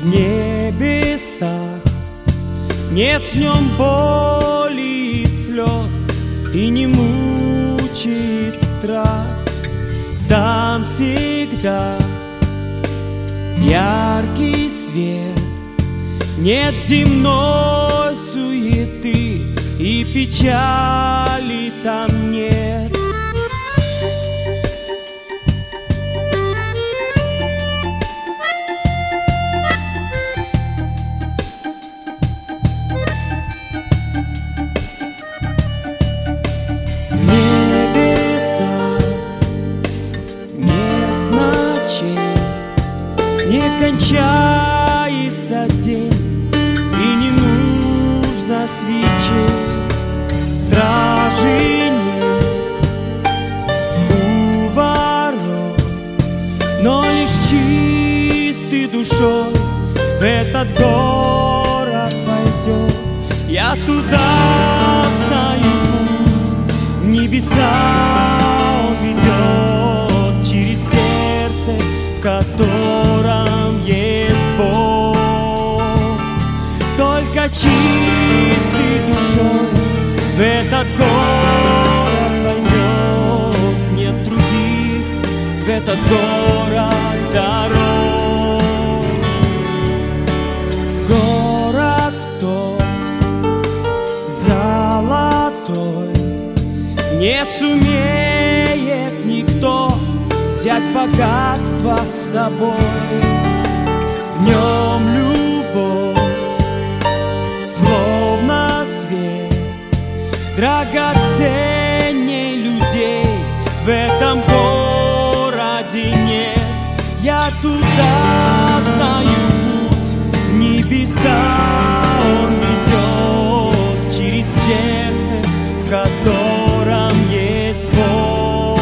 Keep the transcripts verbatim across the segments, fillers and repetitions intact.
в небесах. Нет в нем боли и слез, и не мучит страх. Там всегда яркий свет, нет земной суеты, и печали там нет. Не кончается день, и не нужно свечей. Стражи нет у ворот, но лишь чистой душой в этот город войдет. Я туда знаю путь, в небеса он ведет, через сердце, в котором есть Бог. Только чистой душой в этот город войдет. Нет других в этот город дорог. Город тот золотой, не сумеет никто взять богатство с собой. В нем любовь, словно свет, драгоценней людей в этом городе нет. Я туда знаю путь, в небеса он ведет, через сердце, в котором есть Бог.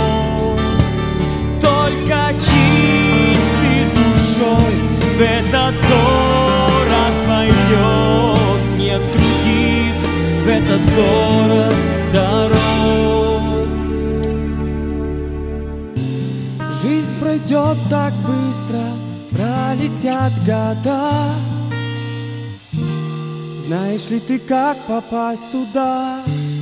Только чистой душой в этот город войдет. Нет других в этот город дорог. Жизнь пройдет так быстро, пролетят года. Знаешь ли ты, как попасть туда?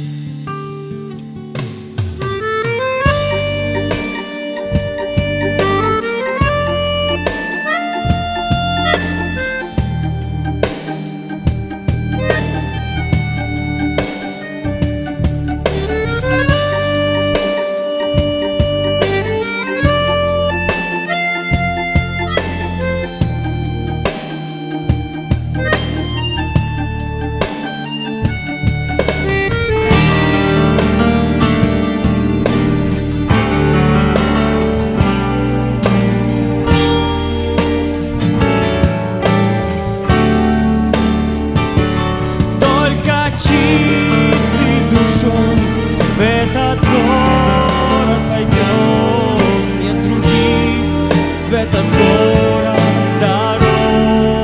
Чистой душой в этот город войдет. Нет других в этот город дорог.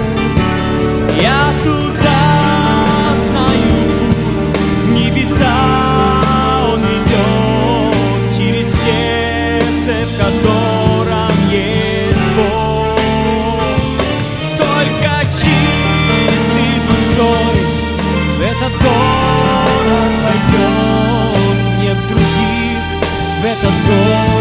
Я туда знаю путь, в небеса он ведет, через сердце, в котором есть Бог. Только чистой душой в этот город войдет. Нет других в этот город